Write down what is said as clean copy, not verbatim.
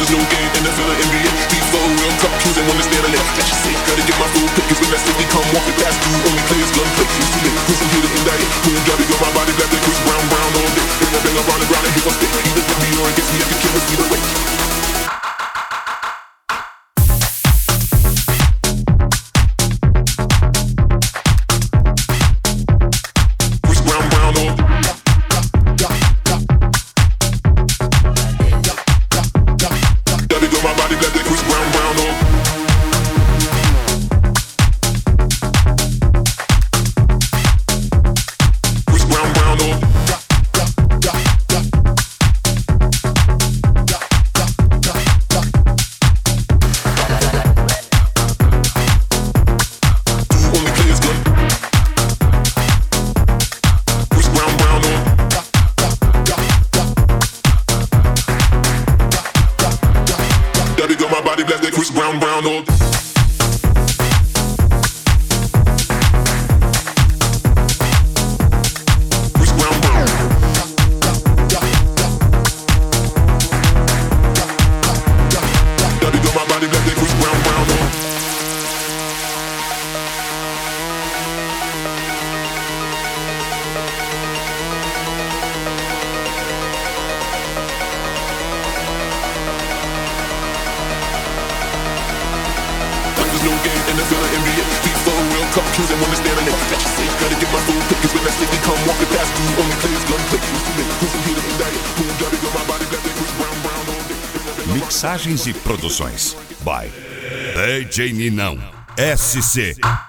there's no game in the NBA. These for real cup kings and wanna stand on it. That you say, gotta get my full pick. It's when that city come walking past you. Only players gun play. It's too late. Push him here to indict it. Who and Gabby got my body black like Chris Brown all day. If I bang around the ground and hit my stick, either with me or against me, I can kill us either way. Body black like Chris Brown all day. Chris Brown. Daddy got my body black like Chris Brown all day. There's no game in the NBA. These for real cup kings and wanna stand on it. That you say, gotta get my full pick. It's when that city come walking past you. Only players gun play. It's too late. Push him here to indict it. Who and Gabby got my body black like Chris Brown all day. Mixagens e produções by DJ Ninão SC.